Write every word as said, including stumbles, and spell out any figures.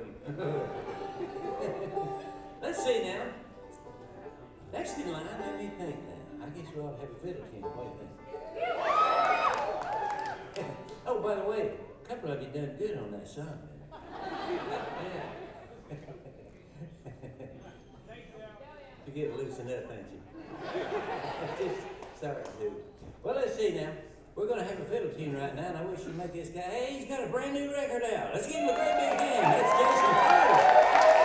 Let's see now. Next in line, let me think now. I guess we ought to have a fiddle team. What do you think? Oh, by the way, a couple of you done good on that song. Yeah. You get loosened up, ain't you? Just sorry, dude. Well, let's see now. We're going to have a fiddle tune right now, and I wish you'd make this guy. Hey, he's got a brand new record out. Let's give him a great big hand. That's Jason Carter.